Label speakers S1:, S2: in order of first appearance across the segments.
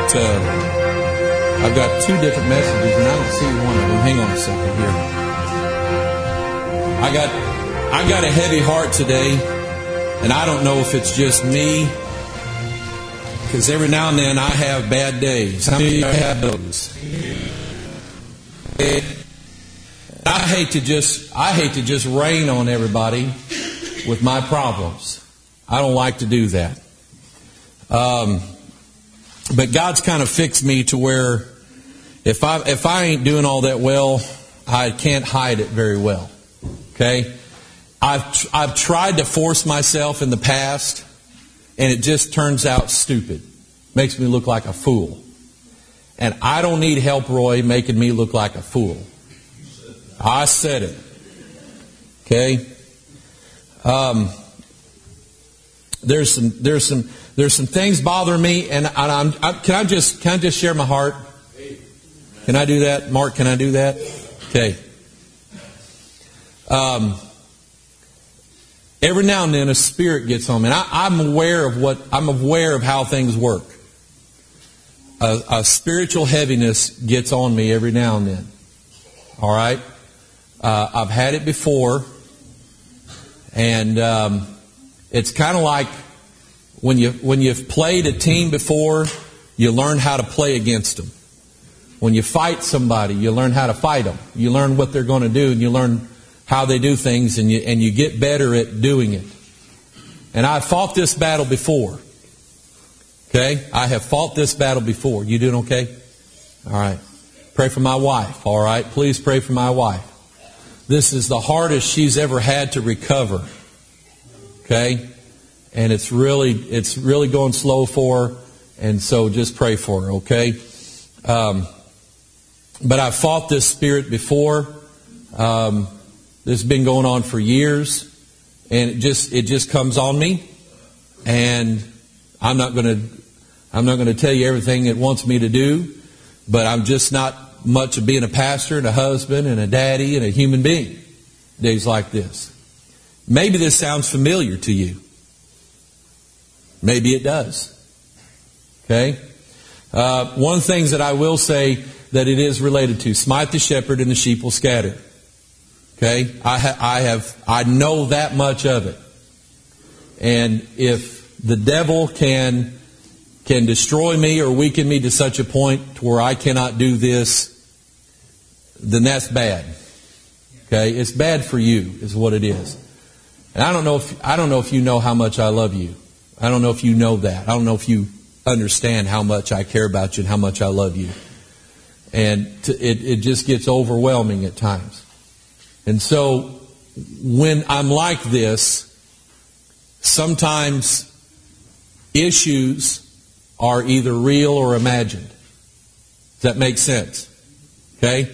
S1: I've got two different messages, and I don't see one of them. Hang on a second here. I got a heavy heart today, and I don't know if it's just me, because every now and then I have bad days. How many of you have those? I hate to just rain on everybody with my problems. I don't like to do that. But God's kind of fixed me to where if I ain't doing all that well, I can't hide it very well. Okay? I've tried to force myself in the past, and it just turns out stupid. Makes me look like a fool. And I don't need help, Roy, making me look like a fool. I said it. Okay? There's some things bothering me, and can I just share my heart? Can I do that, Mark? Can I do that? Okay. Every now and then a spirit gets on me, and I'm aware of how things work. A spiritual heaviness gets on me every now and then. All right. I've had it before, and it's kind of like when you've played a team before, you learn how to play against them. When you fight somebody, you learn how to fight them. You learn what they're going to do, and you learn how they do things, and you get better at doing it. And I've fought this battle before. Okay? I have fought this battle before. You doing okay? All right. Pray for my wife. All right? Please pray for my wife. This is the hardest she's ever had to recover. Okay? And it's really going slow for her. And so just pray for her, okay? But I've fought this spirit before. This has been going on for years. And it just comes on me. And I'm not going to tell you everything it wants me to do. But I'm just not much of being a pastor and a husband and a daddy and a human being days like this. Maybe this sounds familiar to you. Maybe it does. Okay? One of the things that I will say that it is related to, smite the shepherd and the sheep will scatter. Okay? I know that much of it. And if the devil can destroy me or weaken me to such a point to where I cannot do this, then that's bad. Okay? It's bad for you, is what it is. And I don't know if you know how much I love you. I don't know if you know that. I don't know if you understand how much I care about you and how much I love you. And it just gets overwhelming at times. And so when I'm like this, sometimes issues are either real or imagined. Does that make sense? Okay?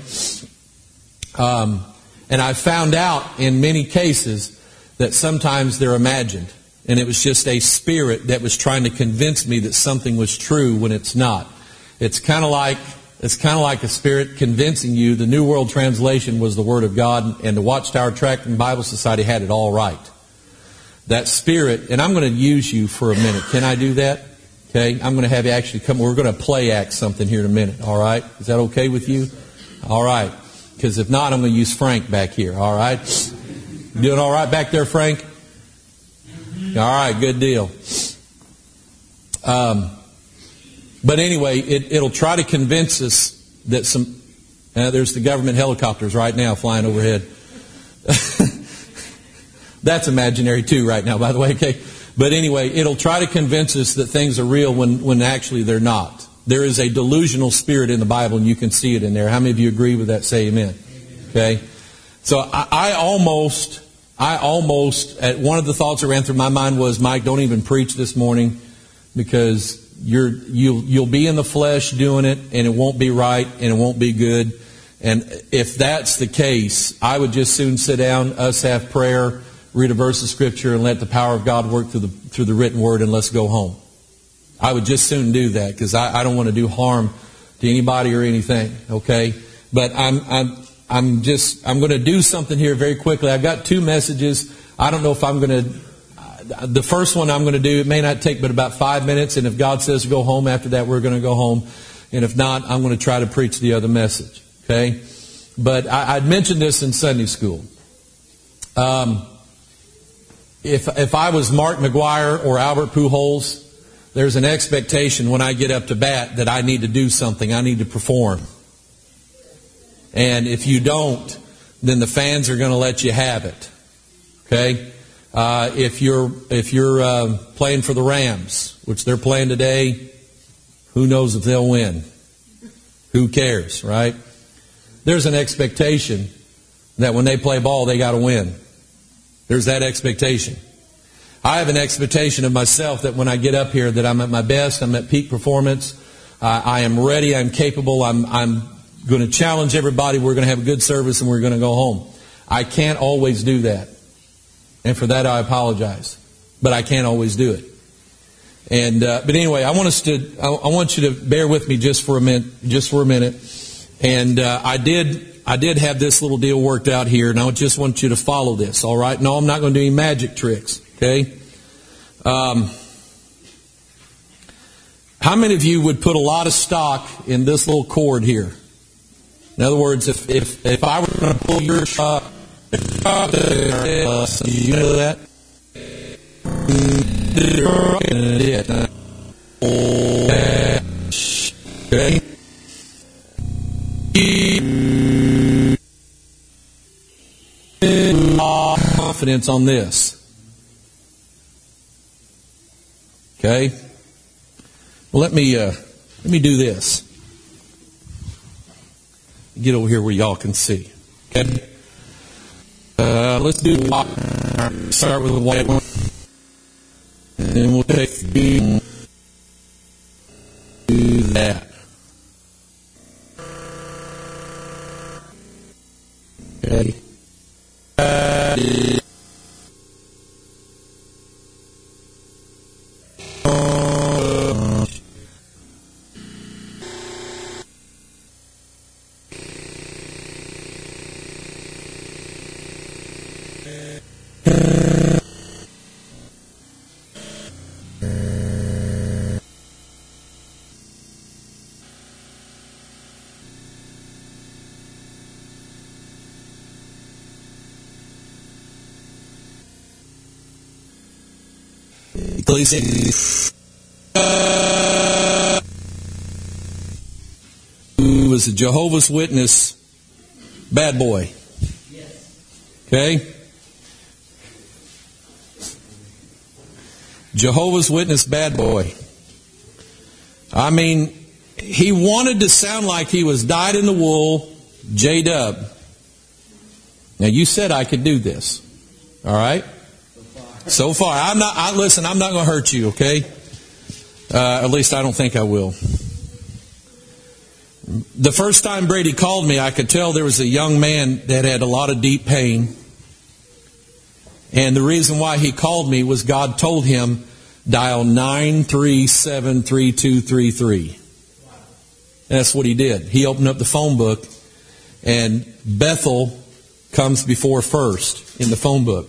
S1: And I found out in many cases that sometimes they're imagined. And it was just a spirit that was trying to convince me that something was true when it's not. It's kind of like a spirit convincing you the New World Translation was the Word of God, and the Watchtower Tract and Bible Society had it all right. That spirit, and I'm going to use you for a minute. Can I do that? Okay, I'm going to have you actually come. We're going to play act something here in a minute. All right, is that okay with you? All right, because if not, I'm going to use Frank back here. All right, doing all right back there, Frank? All right, good deal. But anyway, it'll try to convince us that there's the government helicopters right now flying overhead. That's imaginary too right now, by the way, okay? But anyway, it'll try to convince us that things are real when actually they're not. There is a delusional spirit in the Bible, and you can see it in there. How many of you agree with that? Say amen. Okay? So I almost, one of the thoughts that ran through my mind was, Mike, don't even preach this morning, because you'll be in the flesh doing it, and it won't be right, and it won't be good. And if that's the case, I would just soon sit down, us have prayer, read a verse of Scripture, and let the power of God work through the written Word, and let's go home. I would just soon do that, because I don't want to do harm to anybody or anything. Okay, but I'm going to do something here very quickly. I've got two messages. I don't know if I'm going to. the first one I'm going to do, it may not take but about 5 minutes, and if God says to go home after that, we're going to go home. And if not, I'm going to try to preach the other message. Okay? But I'd mentioned this in Sunday school. If I was Mark McGuire or Albert Pujols, there's an expectation when I get up to bat that I need to do something. I need to perform. And if you don't, then the fans are going to let you have it. Okay? If you're playing for the Rams, which they're playing today, who knows if they'll win? Who cares, right? There's an expectation that when they play ball, they got to win. There's that expectation. I have an expectation of myself that when I get up here that I'm at my best, I'm at peak performance, I am ready, I'm capable, I'm going to challenge everybody, we're going to have a good service, and we're going to go home. I can't always do that. And for that I apologize. But I can't always do it. And but anyway, I want you to bear with me just for a minute. And I did have this little deal worked out here, and I just want you to follow this, all right? No, I'm not going to do any magic tricks, okay? How many of you would put a lot of stock in this little cord here? In other words, if I were going to pull your stock, do you know that? Okay. Confidence on this. Okay. Well, let me do this. Get over here where y'all can see. Okay. Let's do start with the white one, and then we'll take do that. Okay. Who was a Jehovah's Witness bad boy. Okay? Jehovah's Witness bad boy. I mean, he wanted to sound like he was dyed in the wool J-Dub. Now, you said I could do this. All right? So far. I'm not going to hurt you, okay? At least I don't think I will. The first time Brady called me, I could tell there was a young man that had a lot of deep pain. And the reason why he called me was God told him, dial 9373233. That's what he did. He opened up the phone book, and Bethel comes before first in the phone book.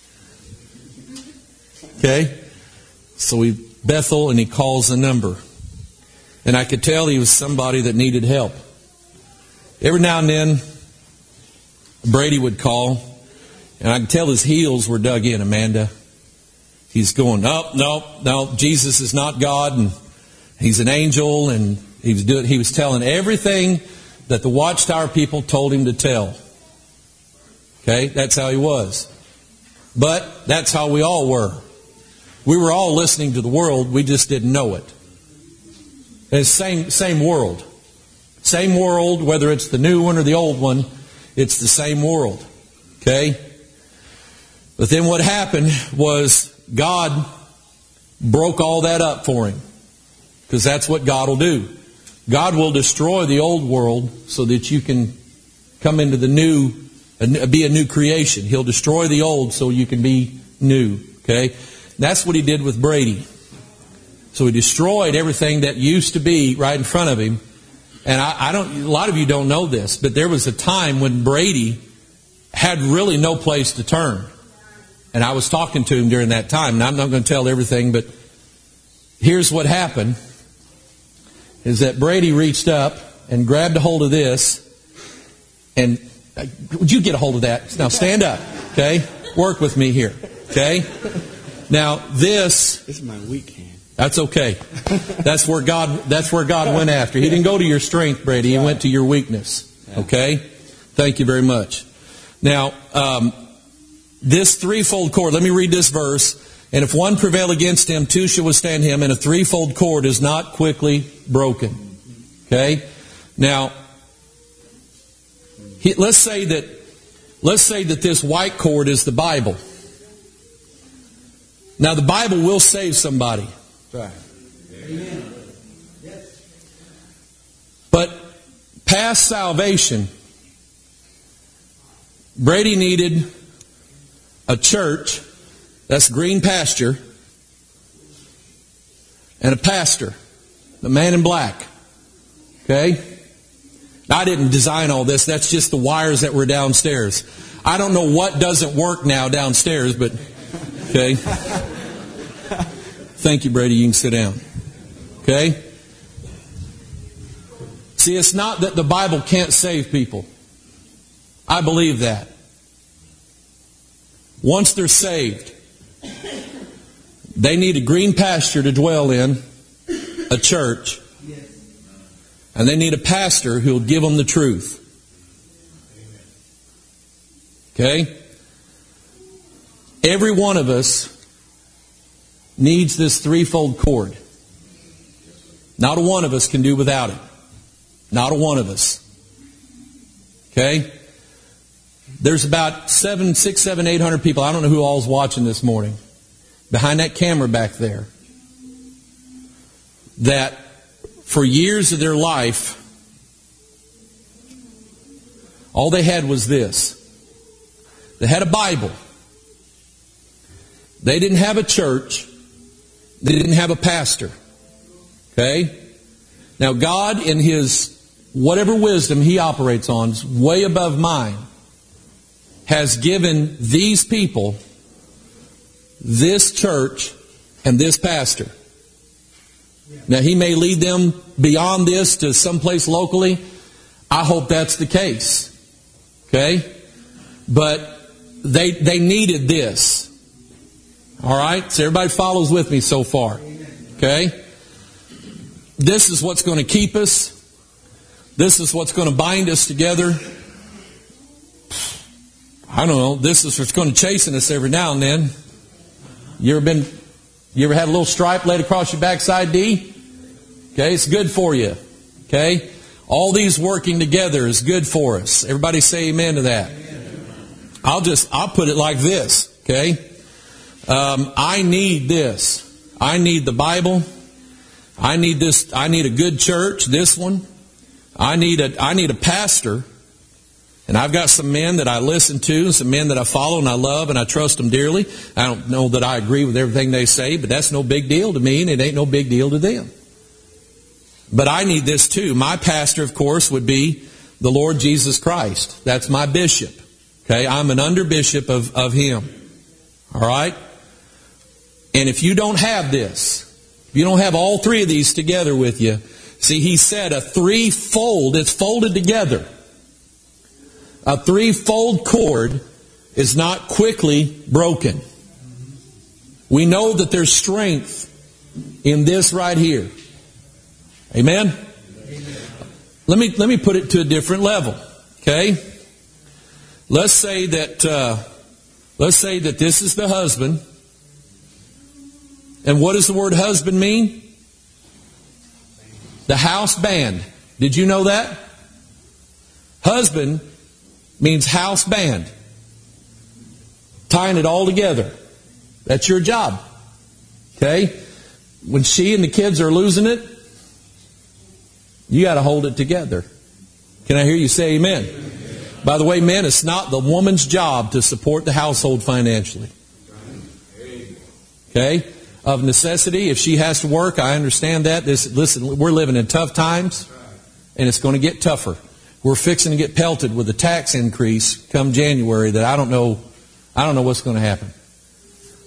S1: Okay? So Bethel, and he calls the number. And I could tell he was somebody that needed help. Every now and then, Brady would call, and I could tell his heels were dug in, Amanda. He's going, no, Jesus is not God, and he's an angel, and he was telling everything that the Watchtower people told him to tell. Okay? That's how he was. But that's how we all were. We were all listening to the world, we just didn't know it. And it's same world. Same world, whether it's the new one or the old one, it's the same world. Okay? But then what happened was God broke all that up for him. Because that's what God will do. God will destroy the old world so that you can come into the new, be a new creation. He'll destroy the old so you can be new. Okay? That's what he did with Brady. So he destroyed everything that used to be right in front of him. And a lot of you don't know this, but there was a time when Brady had really no place to turn. And I was talking to him during that time. And I'm not going to tell everything, but here's what happened. Is that Brady reached up and grabbed a hold of this. And would you get a hold of that? Now stand up, okay? Work with me here, okay? Now this
S2: is my weak hand.
S1: That's okay. That's where God went after. He didn't go to your strength, Brady. He went to your weakness. Okay? Thank you very much. Now, this threefold cord, let me read this verse. And if one prevail against him, two shall withstand him, and a threefold cord is not quickly broken. Okay? Now, let's say that this white cord is the Bible. Now, the Bible will save somebody.
S2: Right.
S3: Amen. Yes.
S1: But past salvation, Brady needed a church, that's green pasture, and a pastor, the man in black. Okay? I didn't design all this. That's just the wires that were downstairs. I don't know what doesn't work now downstairs, but okay. Thank you, Brady. You can sit down. Okay? See, it's not that the Bible can't save people. I believe that. Once they're saved, they need a green pasture to dwell in, a church, and they need a pastor who will give them the truth. Okay? Every one of us needs this threefold cord. Not a one of us can do without it. Not a one of us. Okay? There's about 800 people. I don't know who all's watching this morning. Behind that camera back there. That for years of their life, all they had was this. They had a Bible. They didn't have a church. They didn't have a pastor. Okay? Now God, in His whatever wisdom He operates on, is way above mine, has given these people this church and this pastor. Now He may lead them beyond this to someplace locally. I hope that's the case. Okay? But they needed this. All right? So everybody follows with me so far. Okay? This is what's going to keep us. This is what's going to bind us together. I don't know. This is what's going to chasten us every now and then. You ever had a little stripe laid across your backside, D? Okay, it's good for you. Okay? All these working together is good for us. Everybody say amen to that. I'll put it like this. Okay? I need this. I need the Bible. I need this. I need a good church, this one. I need a pastor. And I've got some men that I listen to, some men that I follow and I love and I trust them dearly. I don't know that I agree with everything they say, but that's no big deal to me and it ain't no big deal to them. But I need this too. My pastor, of course, would be the Lord Jesus Christ. That's my bishop. Okay, I'm an under bishop of Him. All right? And if you don't have this, if you don't have all three of these together with you, see, He said a threefold, it's folded together. A threefold cord is not quickly broken. We know that there's strength in this right here. Amen? Let me put it to a different level. Okay? Let's say that this is the husband. And what does the word husband mean? The house band. Did you know that? Husband means house band. Tying it all together. That's your job. Okay? When she and the kids are losing it, you got to hold it together. Can I hear you say amen? By the way, men, it's not the woman's job to support the household financially. Okay? Of necessity, if she has to work, I understand that. Listen, we're living in tough times, and it's going to get tougher. We're fixing to get pelted with a tax increase come January that I don't know what's going to happen.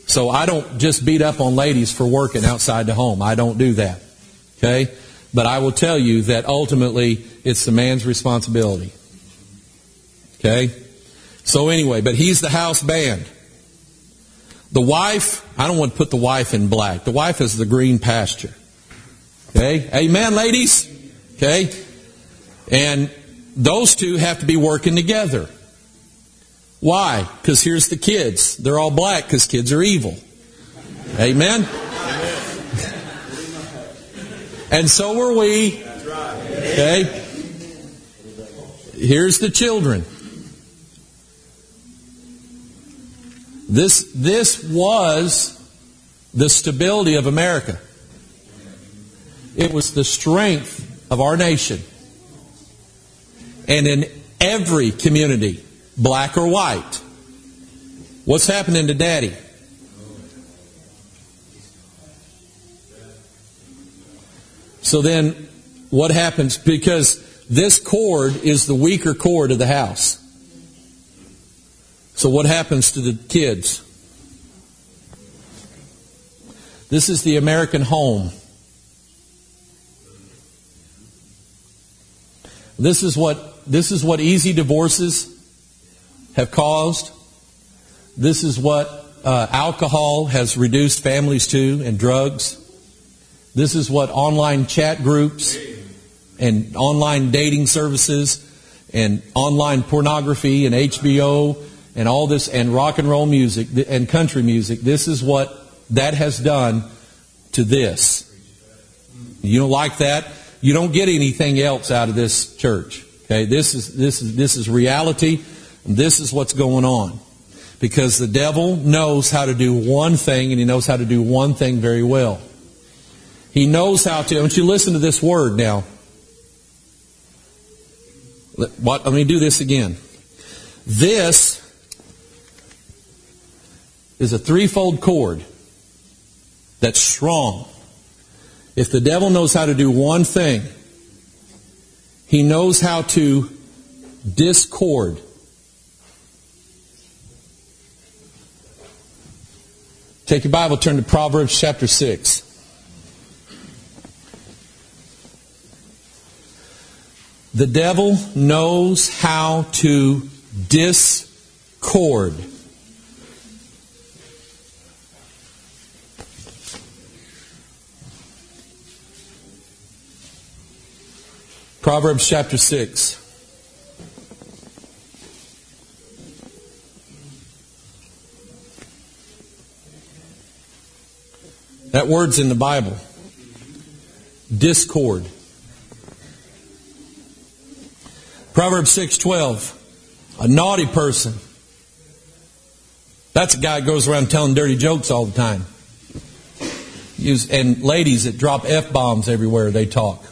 S1: So I don't just beat up on ladies for working outside the home. I don't do that. Okay? But I will tell you that ultimately it's the man's responsibility. Okay? So anyway, but he's the house band. The wife, I don't want to put the wife in black. The wife is the green pasture. Okay? Amen, ladies? Okay? And those two have to be working together. Why? Because here's the kids. They're all black because kids are evil. Amen? And so are we. Okay? Here's the children. This was the stability of America. It was the strength of our nation. And in every community, black or white, what's happening to Daddy? So then, what happens? Because this cord is the weaker cord of the house. So what happens to the kids? This is the American home. This is what easy divorces have caused. This is what alcohol has reduced families to, and drugs. This is what online chat groups and online dating services and online pornography and HBO and all this, and rock and roll music and country music, this is what that has done to this. You don't like that? You don't get anything else out of this church. Okay, this is reality. And this is what's going on. Because the devil knows how to do one thing, and he knows how to do one thing very well. He knows how to. I want you to listen to this word now. Let me do this again. This is a threefold cord that's strong. If the devil knows how to do one thing, he knows how to discord. Take your Bible, turn to Proverbs chapter 6. The devil knows how to discord. Proverbs chapter 6. That word's in the Bible. Discord. Proverbs 6:12. A naughty person. That's a guy who goes around telling dirty jokes all the time. And ladies that drop F-bombs everywhere they talk.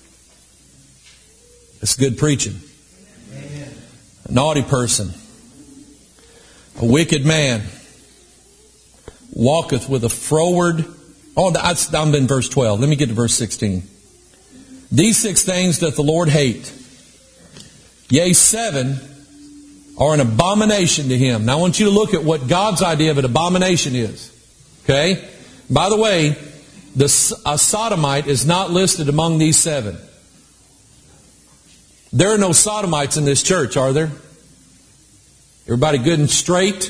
S1: It's good preaching. A naughty person. A wicked man walketh with a froward. Oh, I'm in verse 12. Let me get to verse 16. These 6 things doth the Lord hate. Yea, 7 are an abomination to Him. Now I want you to look at what God's idea of an abomination is. Okay? By the way, a sodomite is not listed among these 7. There are no sodomites in this church, are there? Everybody good and straight?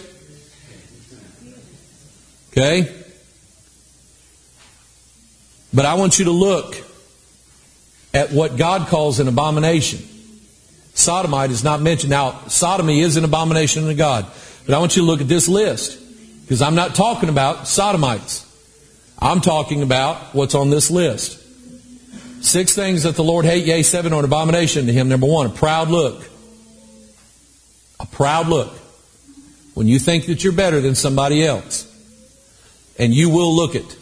S1: Okay? But I want you to look at what God calls an abomination. Sodomite is not mentioned. Now, sodomy is an abomination unto God. But I want you to look at this list. Because I'm not talking about sodomites. I'm talking about what's on this list. 6 things that the Lord hate, yea, 7 are an abomination to Him. Number 1, a proud look. A proud look. When you think that you're better than somebody else. And you will look it.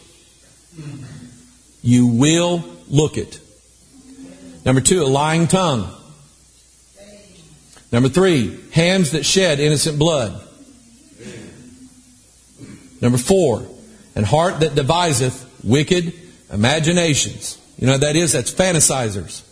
S1: You will look it. Number 2, a lying tongue. Number 3, hands that shed innocent blood. Number 4, an heart that deviseth wicked imaginations. You know what that is? That's fantasizers.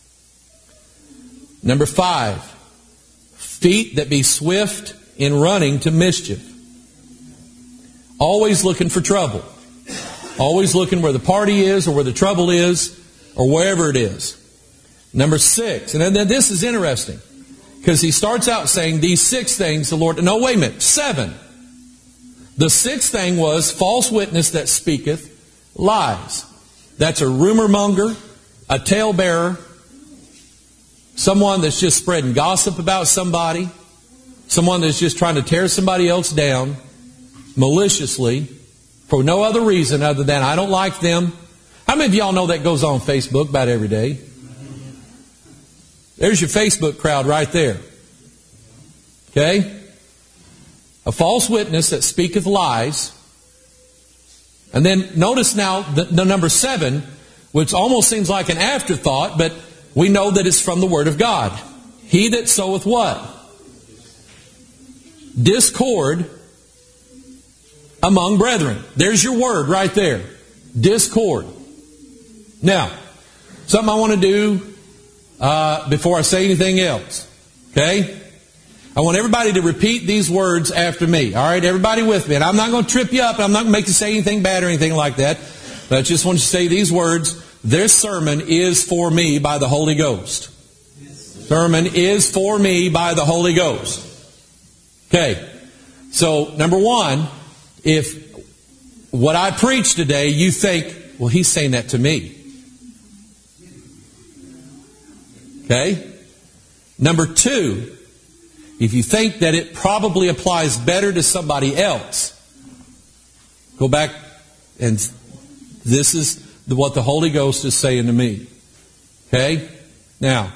S1: Number 5, feet that be swift in running to mischief. Always looking for trouble. Always looking where the party is or where the trouble is or wherever it is. Number 6. And then this is interesting because he starts out saying these 6 things the Lord... No, wait a minute. 7. The 6th thing was false witness that speaketh lies. That's a rumor monger, a talebearer, someone that's just spreading gossip about somebody, someone that's just trying to tear somebody else down maliciously for no other reason other than I don't like them. How many of y'all know that goes on Facebook about every day? There's your Facebook crowd right there. Okay? A false witness that speaketh lies. And then notice now the number 7, which almost seems like an afterthought, but we know that it's from the Word of God. He that soweth what? Discord among brethren. There's your word right there. Discord. Now, something I want to do before I say anything else. Okay? I want everybody to repeat these words after me. All right? Everybody with me. And I'm not going to trip you up. And I'm not going to make you say anything bad or anything like that. But I just want you to say these words. This sermon is for me by the Holy Ghost. Sermon is for me by the Holy Ghost. Okay. So, number 1, if what I preach today, you think, well, he's saying that to me. Okay? Number 2, if you think that it probably applies better to somebody else, go back and this is what the Holy Ghost is saying to me. Okay? Now,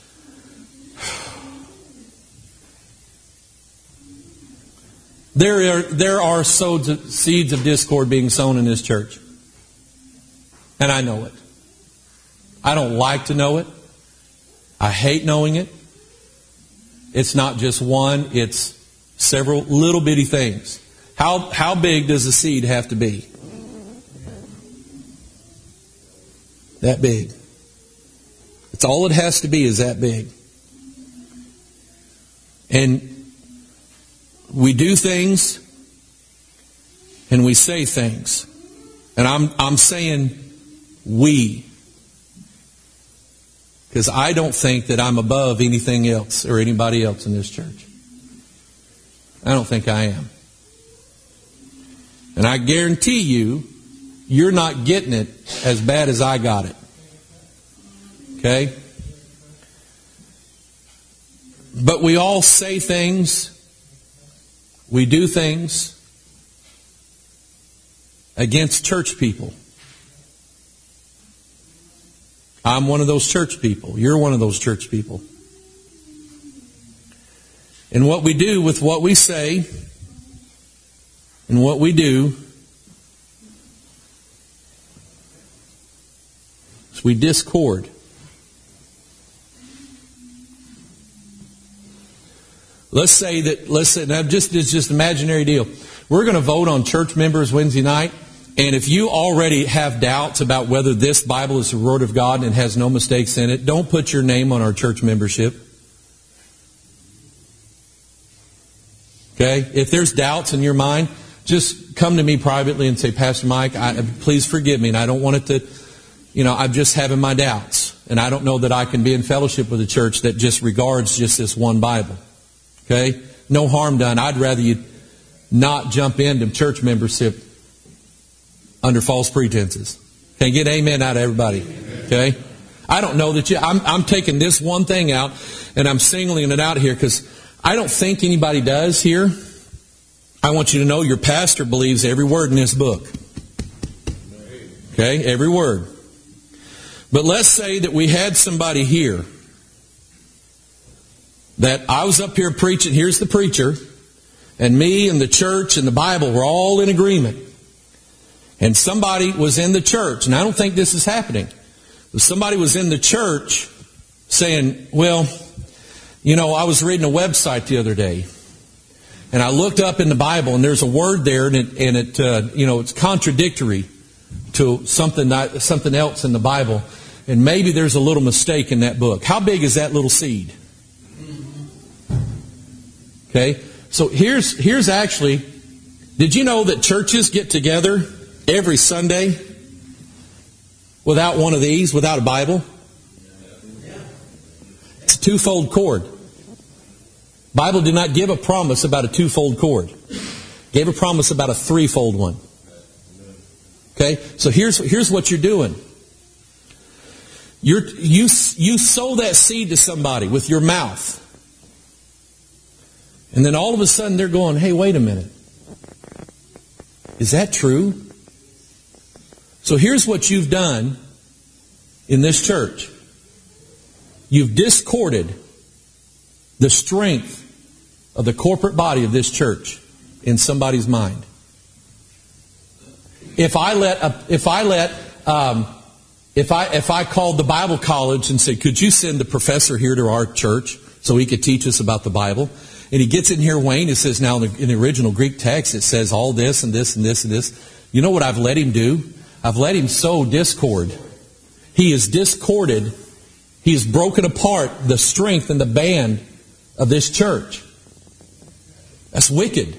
S1: there are seeds of discord being sown in this church. And I know it. I don't like to know it. I hate knowing it. It's not just one, it's several little bitty things. How big does a seed have to be? That big. It's all it has to be is that big. And we do things and we say things. And I'm saying we. Because I don't think that I'm above anything else or anybody else in this church. I don't think I am. And I guarantee you, you're not getting it as bad as I got it. Okay? But we all say things. We do things against church people. I'm one of those church people. You're one of those church people. And what we do with what we say and what we do is we discord. Let's say, now it's just an imaginary deal. We're going to vote on church members Wednesday night. And if you already have doubts about whether this Bible is the Word of God and has no mistakes in it, don't put your name on our church membership. Okay? If there's doubts in your mind, just come to me privately and say, Pastor Mike, please forgive me. And I don't want it to, I'm just having my doubts. And I don't know that I can be in fellowship with a church that just regards just this one Bible. Okay? No harm done. I'd rather you not jump into church membership under false pretenses. Can I get amen out of everybody? Okay? I don't know that I'm taking this one thing out and I'm singling it out here because I don't think anybody does here. I want you to know your pastor believes every word in this book. Okay? Every word. But let's say that we had somebody here that I was up here preaching, here's the preacher, and me and the church and the Bible were all in agreement. And somebody was in the church, and I don't think this is happening, but somebody was in the church saying, well, I was reading a website the other day, and I looked up in the Bible, and there's a word there, and it's contradictory to something else in the Bible, and maybe there's a little mistake in that book. How big is that little seed? Okay, so here's actually Did you know that churches get together every Sunday without one of these, without a Bible? It's a twofold cord. Bible did not give a promise about a twofold cord. Gave a promise about a threefold one. Okay? So here's what you're doing. You sow that seed to somebody with your mouth. And then all of a sudden they're going, hey, wait a minute. Is that true? So here's what you've done in this church. You've discorded the strength of the corporate body of this church in somebody's mind. If I called the Bible college and said, could you send the professor here to our church so he could teach us about the Bible? And he gets in here, Wayne, it says now in the original Greek text, it says all this and this and this and this. You know what I've let him do? I've let him sow discord. He is discorded. He has broken apart the strength and the band of this church. That's wicked.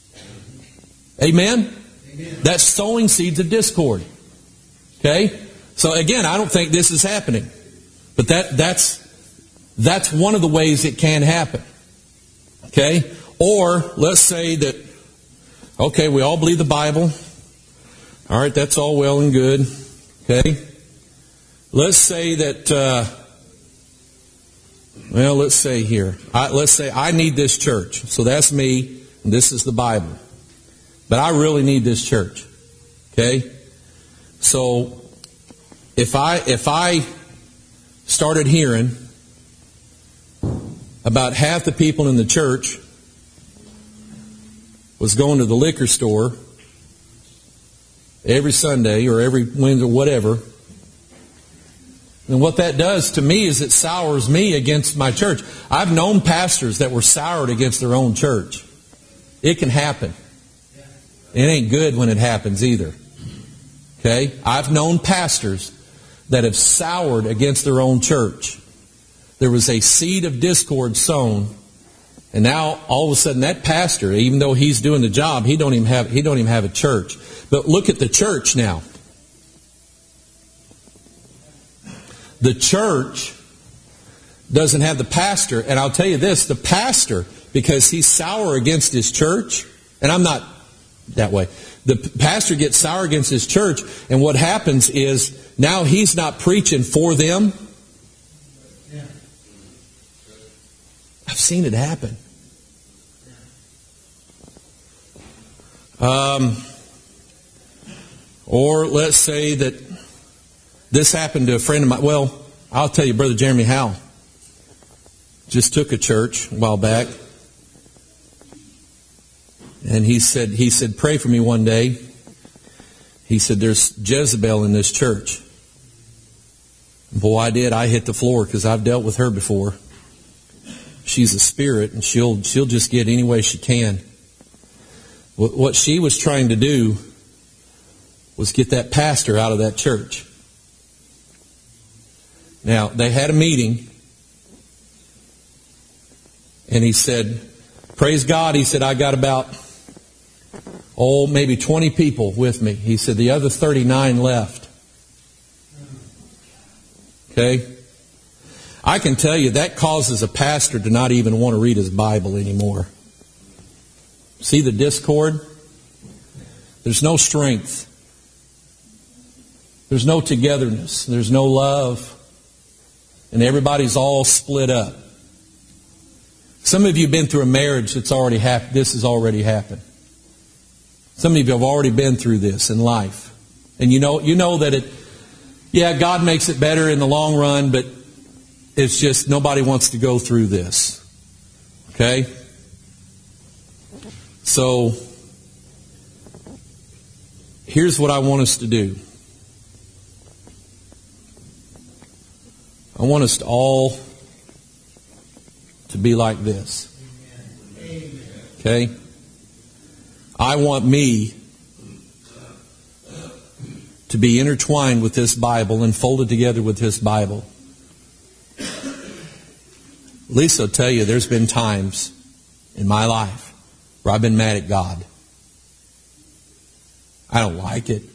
S1: Amen? That's sowing seeds of discord. Okay? So again, I don't think this is happening. But that's one of the ways it can happen. Okay? Or let's say that, okay, we all believe the Bible. All right, that's all well and good. Okay? Let's say that, let's say here. Let's say I need this church. So that's me, and this is the Bible. But I really need this church. Okay? So if I started hearing about half the people in the church was going to the liquor store every Sunday or every Wednesday or whatever, and what that does to me is it sours me against my church. I've known pastors that were soured against their own church. It can happen. It ain't good when it happens either. Okay? I've known pastors that have soured against their own church. There was a seed of discord sown, and now all of a sudden that pastor, even though he's doing the job, he don't even have a church. But look at the church now. The church doesn't have the pastor, and I'll tell you this, the pastor, because he's sour against his church, and I'm not that way. The pastor gets sour against his church, and what happens is now he's not preaching for them. I've seen it happen. Or let's say that this happened to a friend of mine. Well, I'll tell you, Brother Jeremy Howell just took a church a while back. And he said, pray for me one day. He said, there's Jezebel in this church. Boy, I hit the floor because I've dealt with her before. She's a spirit, and she'll just get any way she can. What she was trying to do was get that pastor out of that church. Now, they had a meeting, and he said, praise God, he said, I got about, maybe 20 people with me. He said, the other 39 left. Okay? I can tell you that causes a pastor to not even want to read his Bible anymore. See the discord? There's no strength. There's no togetherness. There's no love. And everybody's all split up. Some of you have been through a marriage that's already happened. This has already happened. Some of you have already been through this in life. And you know that God makes it better in the long run, but it's just nobody wants to go through this. Okay? So, here's what I want us to do. I want us to all to be like this. Okay? I want me to be intertwined with this Bible and folded together with this Bible. Lisa will tell you there's been times in my life where I've been mad at God. I don't like it.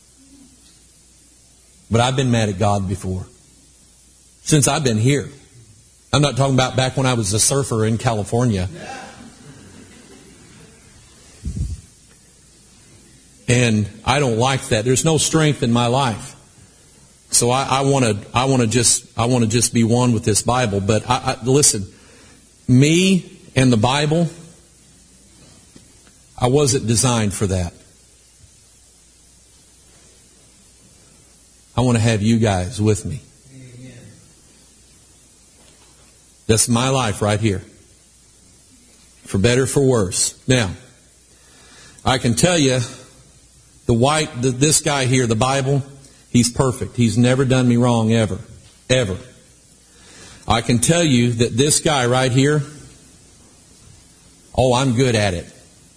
S1: But I've been mad at God before. Since I've been here. I'm not talking about back when I was a surfer in California. And I don't like that. There's no strength in my life. So I want to just be one with this Bible. But listen, me and the Bible, I wasn't designed for that. I want to have you guys with me. Amen. That's my life right here. For better, for worse. Now, I can tell you, this guy here, the Bible, he's perfect. He's never done me wrong ever. Ever. I can tell you that this guy right here, I'm good at it.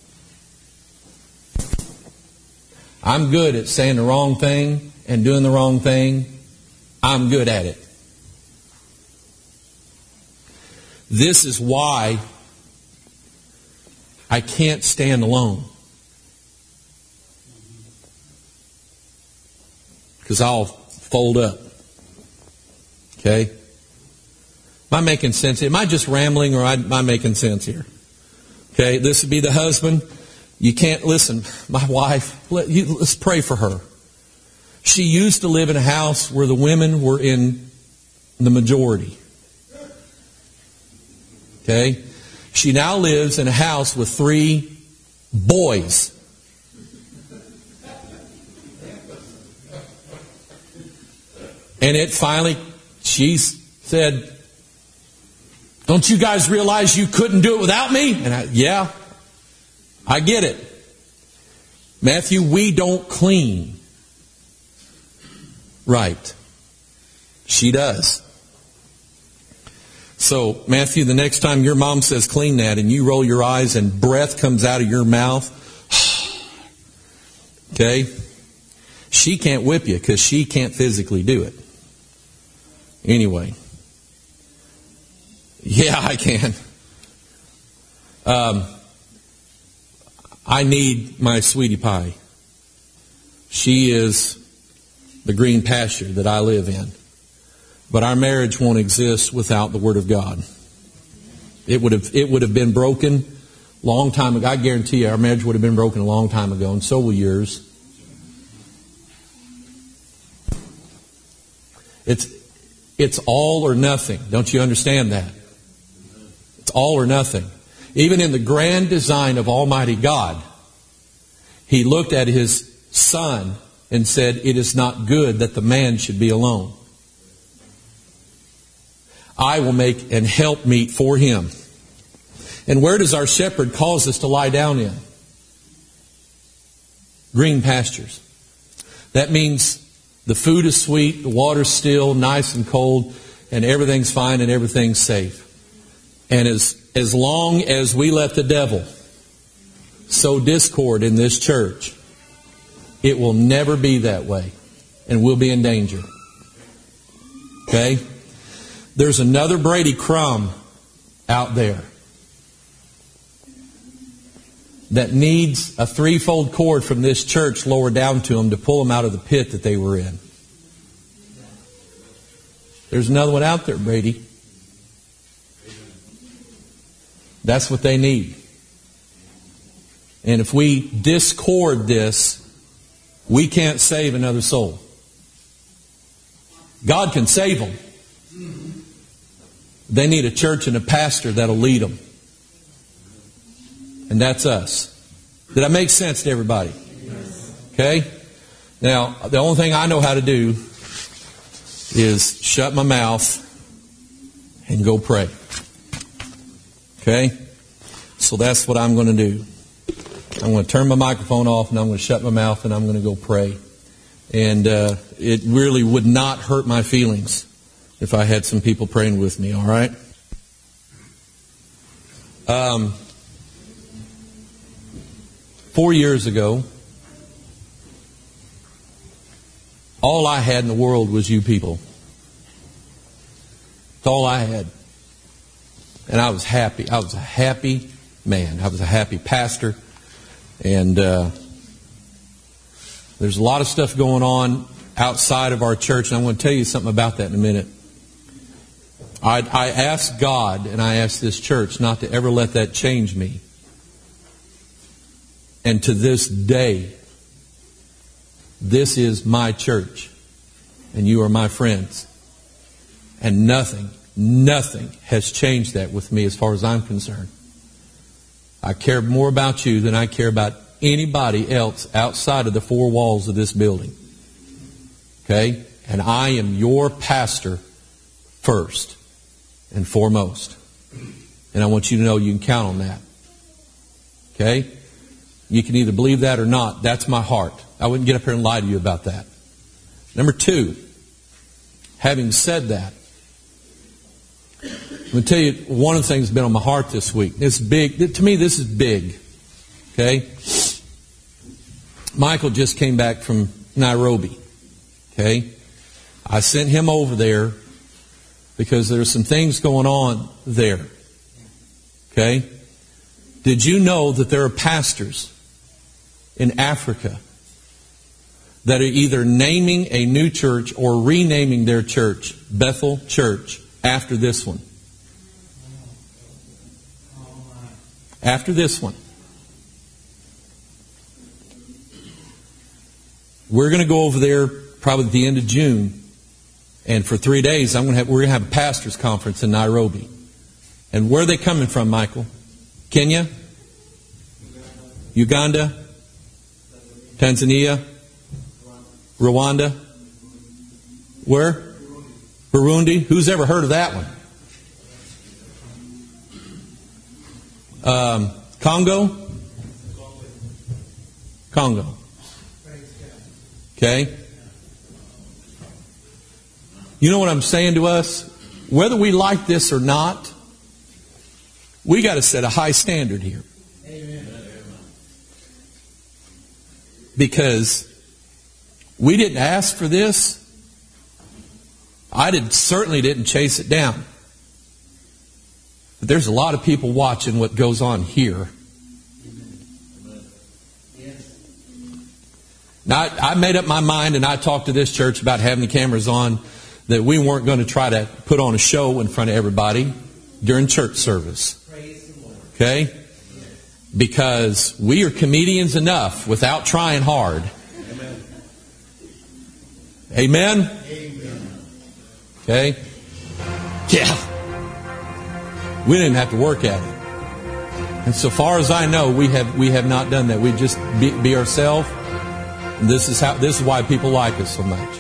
S1: I'm good at saying the wrong thing and doing the wrong thing. I'm good at it. This is why I can't stand alone. Because I'll fold up. Okay? Am I making sense? Am I just rambling or am I making sense here? Okay, this would be the husband. You can't listen. My wife, let's pray for her. She used to live in a house where the women were in the majority. Okay? She now lives in a house with 3 boys. And it finally, she said, "Don't you guys realize you couldn't do it without me?" And I get it. Matthew, we don't clean. Right. She does. So, Matthew, the next time your mom says clean that and you roll your eyes and breath comes out of your mouth, okay, she can't whip you because she can't physically do it. Anyway. Yeah, I can. I need my sweetie pie. She is the green pasture that I live in. But our marriage won't exist without the Word of God. It would have been broken a long time ago. I guarantee you our marriage would have been broken a long time ago, and so will yours. It's all or nothing. Don't you understand that? It's all or nothing. Even in the grand design of Almighty God, He looked at His Son and said, "It is not good that the man should be alone. I will make an help meet for him." And where does our shepherd cause us to lie down in? Green pastures. That means the food is sweet, the water's still, nice and cold, and everything's fine and everything's safe. And as long as we let the devil sow discord in this church, it will never be that way. And we'll be in danger. Okay? There's another Brady Crumb out there that needs a 3-fold cord from this church lowered down to them to pull them out of the pit that they were in. There's another one out there, Brady. That's what they need. And if we discord this, we can't save another soul. God can save them. They need a church and a pastor that'll lead them. And that's us. Did I make sense to everybody? Okay? Now, the only thing I know how to do is shut my mouth and go pray. Okay? So that's what I'm going to do. I'm going to turn my microphone off and I'm going to shut my mouth and I'm going to go pray. And it really would not hurt my feelings if I had some people praying with me, all right? 4 years ago, all I had in the world was you people. It's all I had. And I was happy. I was a happy man. I was a happy pastor. And There's a lot of stuff going on outside of our church, and I'm going to tell you something about that in a minute. I asked God, and I asked this church not to ever let that change me. And to this day, this is my church, and you are my friends. And nothing has changed that with me as far as I'm concerned. I care more about you than I care about anybody else outside of the four walls of this building. Okay? And I am your pastor first and foremost. And I want you to know you can count on that. Okay? You can either believe that or not. That's my heart. I wouldn't get up here and lie to you about that. Number two, having said that, I'm going to tell you one of the things that's been on my heart this week. It's big. To me, this is big. Okay? Michael just came back from Nairobi. Okay? I sent him over there because there's some things going on there. Okay? Did you know that there are pastors in Africa that are either naming a new church or renaming their church Bethel Church after this one? After this one. We're going to go over there probably at the end of June. And for 3 days, we're going to have a pastor's conference in Nairobi. And where are they coming from, Michael? Kenya? Uganda? Tanzania? Rwanda? Where? Burundi? Who's ever heard of that one? Congo? Congo. Okay? You know what I'm saying to us? Whether we like this or not, we got to set a high standard here. Amen. Because we didn't ask for this. Certainly didn't chase it down. But there's a lot of people watching what goes on here. Now, I made up my mind, and I talked to this church about having the cameras on, that we weren't going to try to put on a show in front of everybody during church service. Okay? Because we are comedians enough without trying hard. Amen? Okay? Yeah. We didn't have to work at it. And so far as I know, we have not done that. We just be ourselves. And this is why people like us so much.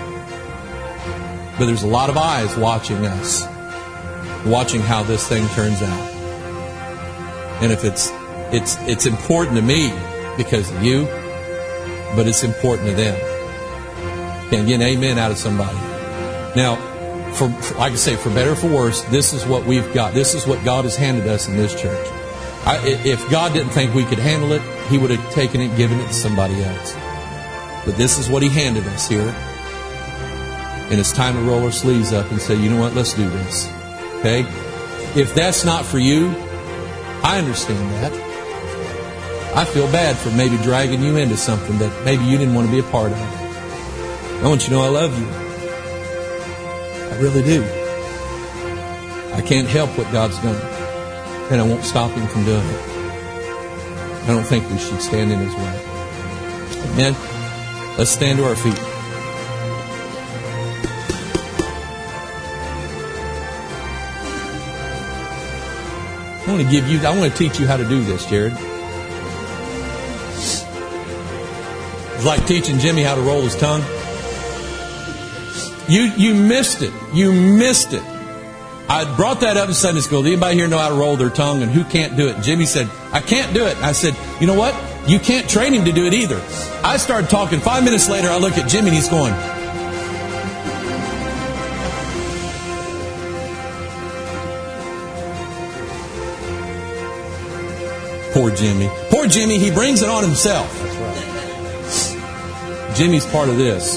S1: But there's a lot of eyes watching us, watching how this thing turns out. And if it's important to me because of you, but it's important to them. Can I get an amen out of somebody? Now, like I say, for better or for worse, this is what we've got. This is what God has handed us in this church. If God didn't think we could handle it, He would have taken it and given it to somebody else. But this is what He handed us here. And it's time to roll our sleeves up and say, you know what, let's do this. Okay? If that's not for you, I understand that. I feel bad for maybe dragging you into something that maybe you didn't want to be a part of. I want you to know I love you. I really do. I can't help what God's done. And I won't stop Him from doing it. I don't think we should stand in His way. Amen? Let's stand to our feet. I want to teach you how to do this, Jared. It's like teaching Jimmy how to roll his tongue. You missed it. You missed it. I brought that up in Sunday school. Does anybody here know how to roll their tongue and who can't do it? And Jimmy said, I can't do it. And I said, you know what? You can't train him to do it either. I started talking. 5 minutes later, I look at Jimmy and he's going, poor Jimmy. Poor Jimmy, he brings it on himself. That's right. Jimmy's part of this.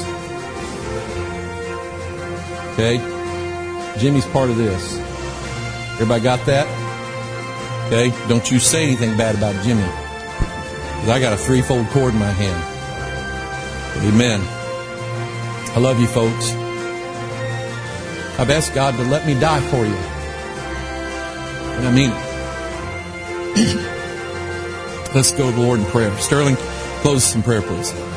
S1: Okay? Jimmy's part of this. Everybody got that? Okay? Don't you say anything bad about Jimmy. Because I got a 3-fold cord in my hand. Amen. I love you, folks. I've asked God to let me die for you. And I mean it. Let's go to the Lord in prayer. Sterling, close us in prayer, please.